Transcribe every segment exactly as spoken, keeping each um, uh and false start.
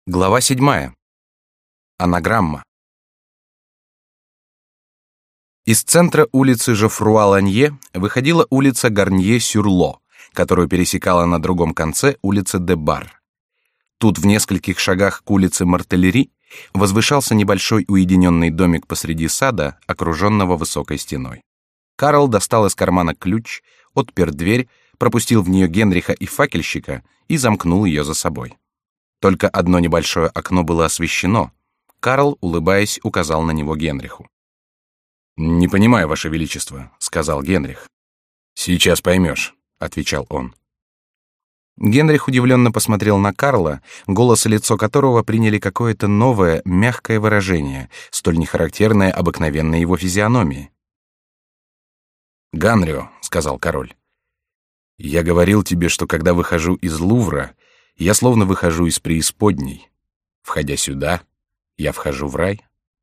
Глава седьмая. Анаграмма. Из центра улицы Жофруа-Ланье выходила улица Гарнье-Сюр-Ло, которую пересекала на другом конце улица де-Бар. Тут в нескольких шагах к улице Мартеллери возвышался небольшой уединенный домик посреди сада, окруженного высокой стеной. Карл достал из кармана ключ, отпер дверь, пропустил в нее Генриха и факельщика и замкнул ее за собой. Только одно небольшое окно было освещено. Карл, улыбаясь, указал на него Генриху. «Не понимаю, Ваше Величество», — сказал Генрих. «Сейчас поймешь», — отвечал он. Генрих удивленно посмотрел на Карла, голос и лицо которого приняли какое-то новое, мягкое выражение, столь нехарактерное обыкновенной его физиономии. «Ганрио», — сказал король, — «я говорил тебе, что когда выхожу из Лувра, я словно выхожу из преисподней. Входя сюда, я вхожу в рай».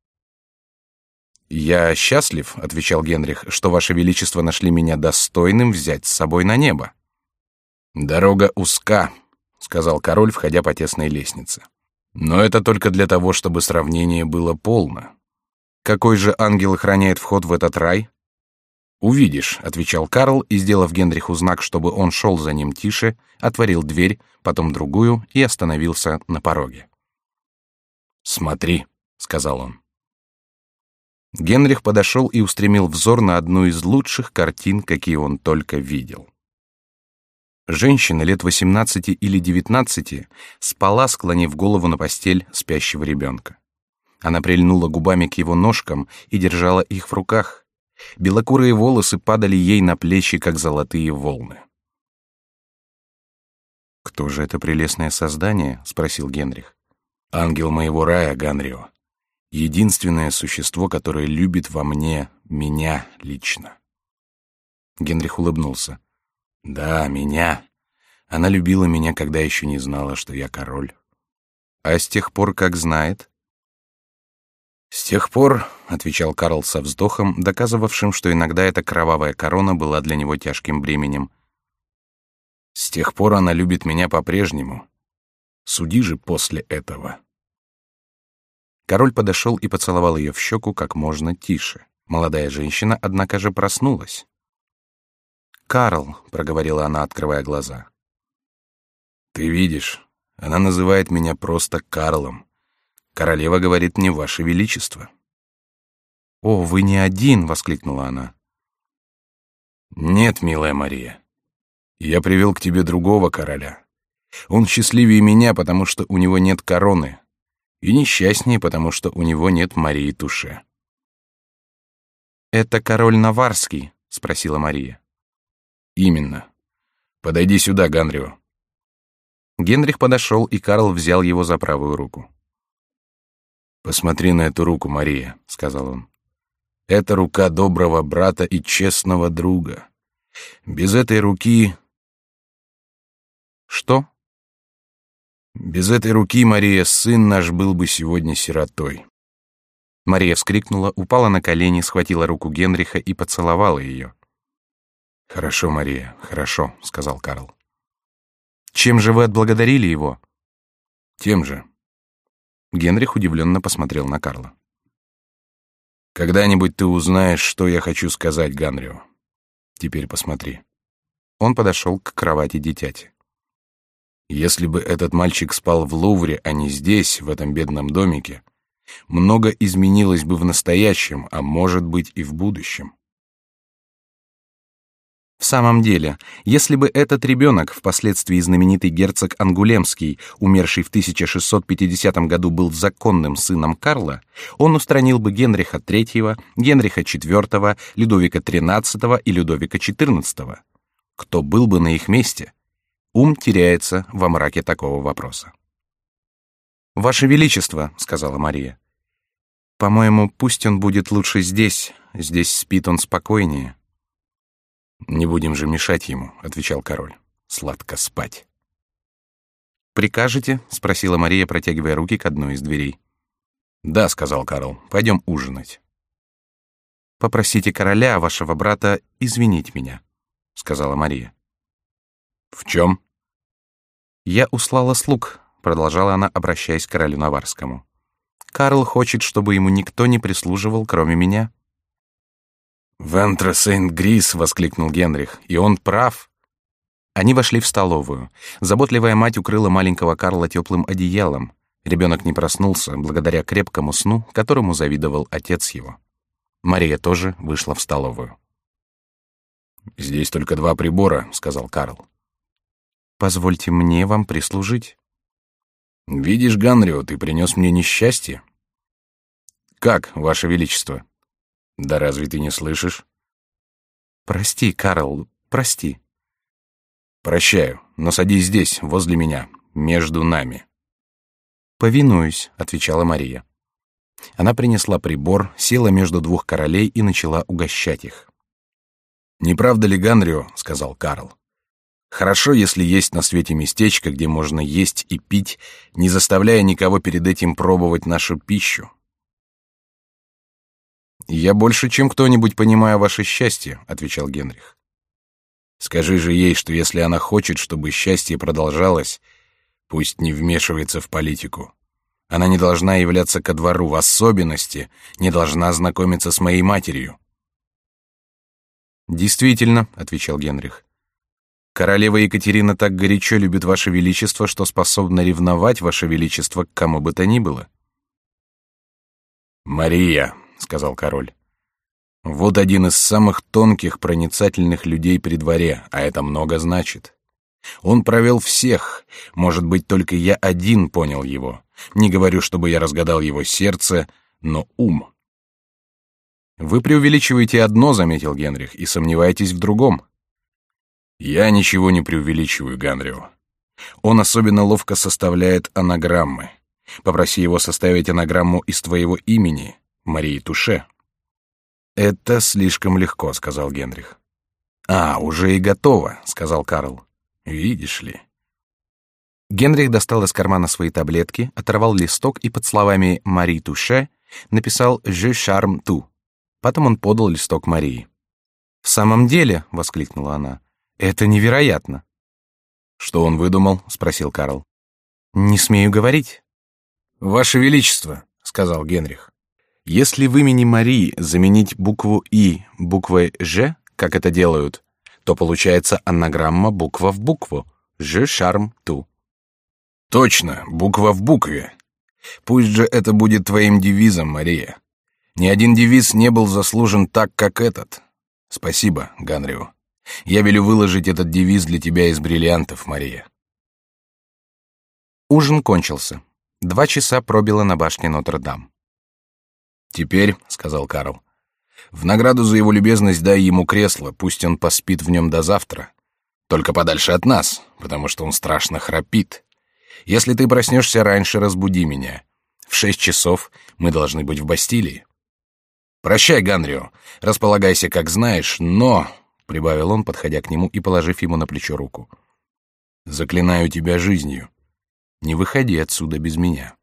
«Я счастлив», — отвечал Генрих, — «что Ваше Величество нашли меня достойным взять с собой на небо». «Дорога узка», — сказал король, входя по тесной лестнице. «Но это только для того, чтобы сравнение было полно. Какой же ангел охраняет вход в этот рай?» «Увидишь», — отвечал Карл, и, сделав Генриху знак, чтобы он шел за ним тише, отворил дверь, потом другую и остановился на пороге. «Смотри», — сказал он. Генрих подошел и устремил взор на одну из лучших картин, какие он только видел. Женщина лет восемнадцати или девятнадцати спала, склонив голову на постель спящего ребенка. Она прильнула губами к его ножкам и держала их в руках. Белокурые волосы падали ей на плечи, как золотые волны. «Кто же это прелестное создание?» — спросил Генрих. «Ангел моего рая, Ганрио. Единственное существо, которое любит во мне меня лично». Генрих улыбнулся. «Да, меня. Она любила меня, когда еще не знала, что я король». «А с тех пор, как знает?» «С тех пор», — отвечал Карл со вздохом, доказывавшим, что иногда эта кровавая корона была для него тяжким бременем, «с тех пор она любит меня по-прежнему. Суди же после этого». Король подошел и поцеловал ее в щеку как можно тише. Молодая женщина, однако же, проснулась. «Карл», — проговорила она, открывая глаза. «Ты видишь, она называет меня просто Карлом. Королева говорит мне Ваше Величество». «О, вы не один!» — воскликнула она. «Нет, милая Мария. Я привел к тебе другого короля. Он счастливее меня, потому что у него нет короны, и несчастнее, потому что у него нет Марии Туше». «Это король Наварский?» — спросила Мария. «Именно. Подойди сюда, Ганрио». Генрих подошел, и Карл взял его за правую руку. «Посмотри на эту руку, Мария», — сказал он. «Это рука доброго брата и честного друга. Без этой руки...» «Что?» «Без этой руки, Мария, сын наш был бы сегодня сиротой». Мария вскрикнула, упала на колени, схватила руку Генриха и поцеловала ее. «Хорошо, Мария, хорошо», — сказал Карл. «Чем же вы отблагодарили его?» «Тем же». Генрих удивленно посмотрел на Карла. «Когда-нибудь ты узнаешь, что я хочу сказать, Ганрио. Теперь посмотри». Он подошел к кровати дитяти. «Если бы этот мальчик спал в Лувре, а не здесь, в этом бедном домике, много изменилось бы в настоящем, а может быть и в будущем». В самом деле, если бы этот ребенок, впоследствии знаменитый герцог Ангулемский, умерший в тысяча шестьсот пятидесятом году, был законным сыном Карла, он устранил бы Генриха третьего, Генриха четвертого, Людовика тринадцатого и Людовика четырнадцатого. Кто был бы на их месте? Ум теряется во мраке такого вопроса. «Ваше Величество», — сказала Мария, — «по-моему, пусть он будет лучше здесь, здесь спит он спокойнее». «Не будем же мешать ему», — отвечал король. «Сладко спать». «Прикажете?» — спросила Мария, протягивая руки к одной из дверей. «Да», — сказал Карл, — «пойдем ужинать». «Попросите короля, вашего брата, извинить меня», — сказала Мария. «В чем?» «Я услала слуг. продолжала она, обращаясь к королю Наварскому. «Карл хочет, чтобы ему никто не прислуживал, кроме меня». «Вентре Сент-Грис!» — воскликнул Генрих. «И он прав!» Они вошли в столовую. Заботливая мать укрыла маленького Карла теплым одеялом. Ребенок не проснулся, благодаря крепкому сну, которому завидовал отец его. Мария тоже вышла в столовую. «Здесь только два прибора», — сказал Карл. «Позвольте мне вам прислужить». «Видишь, Ганрио, ты принес мне несчастье». «Как, Ваше Величество?» «Да разве ты не слышишь?» «Прости, Карл, прости». «Прощаю, но садись здесь, возле меня, между нами». «Повинуюсь», — отвечала Мария. Она принесла прибор, села между двух королей и начала угощать их. «Не правда ли, Ганрио, — сказал Карл, — хорошо, если есть на свете местечко, где можно есть и пить, не заставляя никого перед этим пробовать нашу пищу?» «Я больше, чем кто-нибудь понимаю ваше счастье», — отвечал Генрих. «Скажи же ей, что если она хочет, чтобы счастье продолжалось, пусть не вмешивается в политику. Она не должна являться ко двору, в особенности не должна знакомиться с моей матерью». «Действительно», — отвечал Генрих. «Королева Екатерина так горячо любит ваше величество, что способна ревновать ваше величество к кому бы то ни было». «Мария», — сказал король, — «вот один из самых тонких, проницательных людей при дворе, а это много значит. Он провел всех, может быть, только я один понял его. Не говорю, чтобы я разгадал его сердце, но ум». «Вы преувеличиваете одно, — заметил Генрих, — и сомневаетесь в другом». «Я ничего не преувеличиваю, Ганрио. Он особенно ловко составляет анаграммы. Попроси его составить анаграмму из твоего имени, Марии Туше». «Это слишком легко», — сказал Генрих. «А, уже и готово», — сказал Карл. «Видишь ли». Генрих достал из кармана свои таблетки, оторвал листок и под словами «Мари Туше» написал «Je charme tout». Потом он подал листок Марии. «В самом деле», — воскликнула она, — «это невероятно». «Что он выдумал?» — спросил Карл. «Не смею говорить». «Ваше Величество», — сказал Генрих, — «если в имени Марии заменить букву «и» буквой «ж», как это делают, то получается анаграмма буква в букву «Je charme tout». «Точно, буква в букве. Пусть же это будет твоим девизом, Мария. Ни один девиз не был заслужен так, как этот. Спасибо, Ганрио. Я велю выложить этот девиз для тебя из бриллиантов, Мария». Ужин кончился. Два часа пробило на башне Нотр-Дам. «Теперь, — сказал Карл, — в награду за его любезность дай ему кресло, пусть он поспит в нем до завтра. Только подальше от нас, потому что он страшно храпит. Если ты проснешься раньше, разбуди меня. В шесть часов мы должны быть в Бастилии. Прощай, Ганрио, располагайся, как знаешь, но, — прибавил он, подходя к нему и положив ему на плечо руку, — заклинаю тебя жизнью, не выходи отсюда без меня».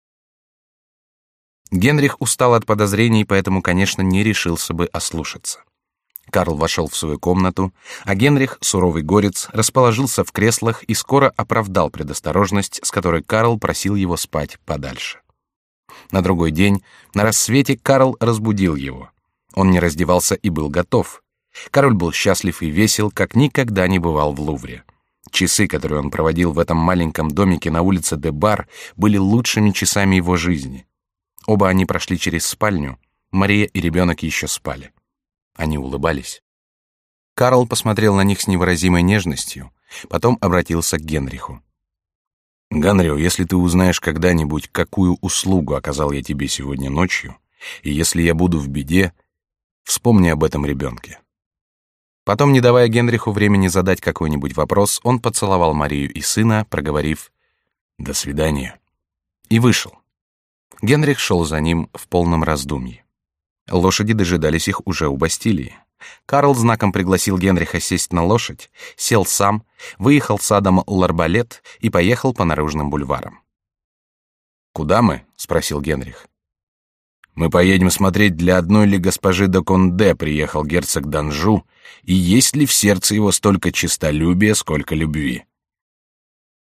Генрих устал от подозрений, поэтому, конечно, не решился бы ослушаться. Карл вошел в свою комнату, а Генрих, суровый горец, расположился в креслах и скоро оправдал предосторожность, с которой Карл просил его спать подальше. На другой день, на рассвете, Карл разбудил его. Он не раздевался и был готов. Король был счастлив и весел, как никогда не бывал в Лувре. Часы, которые он проводил в этом маленьком домике на улице де Бар, были лучшими часами его жизни. Оба они прошли через спальню. Мария и ребенок еще спали. Они улыбались. Карл посмотрел на них с невыразимой нежностью, потом обратился к Генриху. «Ганрио, если ты узнаешь когда-нибудь, какую услугу оказал я тебе сегодня ночью, и если я буду в беде, вспомни об этом ребенке». Потом, не давая Генриху времени задать какой-нибудь вопрос, он поцеловал Марию и сына, проговорив «До свидания», и вышел. Генрих шел за ним в полном раздумье. Лошади дожидались их уже у Бастилии. Карл знаком пригласил Генриха сесть на лошадь, сел сам, выехал садом Л'Арбалет и поехал по наружным бульварам. «Куда мы?» — спросил Генрих. «Мы поедем смотреть, для одной ли госпожи де Конде приехал герцог d'Анжу, и есть ли в сердце его столько честолюбия, сколько любви».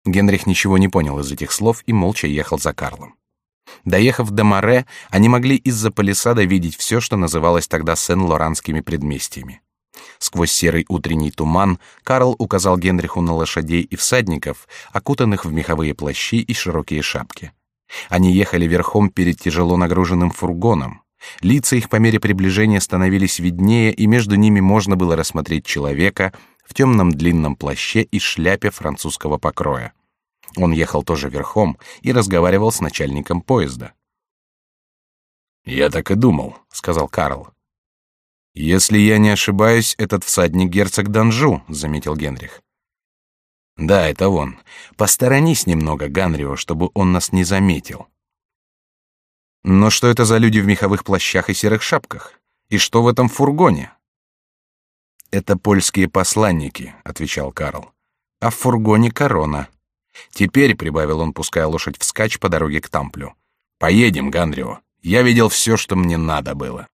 Генрих ничего не понял из этих слов и молча ехал за Карлом. Доехав до Море, они могли из-за палисада видеть все, что называлось тогда Сен-Лоранскими предместьями. Сквозь серый утренний туман Карл указал Генриху на лошадей и всадников, окутанных в меховые плащи и широкие шапки. Они ехали верхом перед тяжело нагруженным фургоном. Лица их по мере приближения становились виднее, и между ними можно было рассмотреть человека в темном длинном плаще и шляпе французского покроя. Он ехал тоже верхом и разговаривал с начальником поезда. «Я так и думал», — сказал Карл. «Если я не ошибаюсь, этот всадник герцог Данжу», — заметил Генрих. «Да, это он. Посторонись немного, Ганрио, чтобы он нас не заметил». «Но что это за люди в меховых плащах и серых шапках? И что в этом фургоне?» «Это польские посланники», — отвечал Карл. «А в фургоне корона. Теперь», — прибавил он, пуская лошадь вскачь по дороге к Тамплю, — «поедем, Ганрио. Я видел все, что мне надо было».